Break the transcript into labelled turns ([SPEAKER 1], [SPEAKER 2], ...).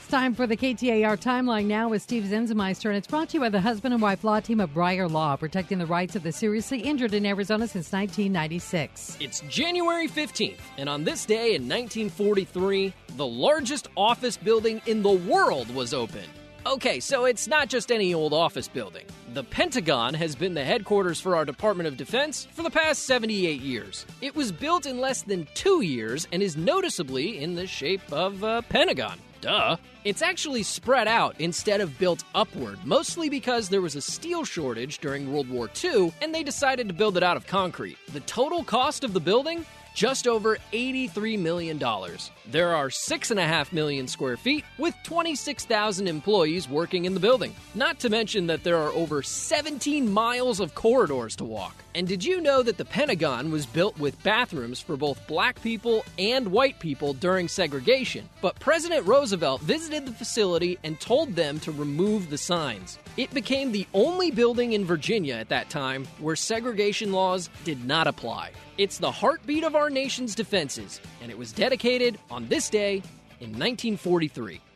[SPEAKER 1] time for the KTAR Timeline now with Steve Zenzemeister, and it's brought to you by the husband and wife law team of Breyer Law, protecting the rights of the seriously injured in Arizona since 1996.
[SPEAKER 2] It's January 15th, and on this day in 1943, the largest office building in the world was opened. Okay, so it's not just any old office building. The Pentagon has been the headquarters for our Department of Defense for the past 78 years. It was built in less than 2 years and is noticeably in the shape of a pentagon. Duh. It's actually spread out instead of built upward, mostly because there was a steel shortage during World War II, and they decided to build it out of concrete. The total cost of the building? Just over $83 million. There are 6.5 million square feet with 26,000 employees working in the building. Not to mention that there are over 17 miles of corridors to walk. And did you know that the Pentagon was built with bathrooms for both black people and white people during segregation? But President Roosevelt visited the facility and told them to remove the signs. It became the only building in Virginia at that time where segregation laws did not apply. It's the heartbeat of our nation's defenses, and it was dedicated on this day in 1943.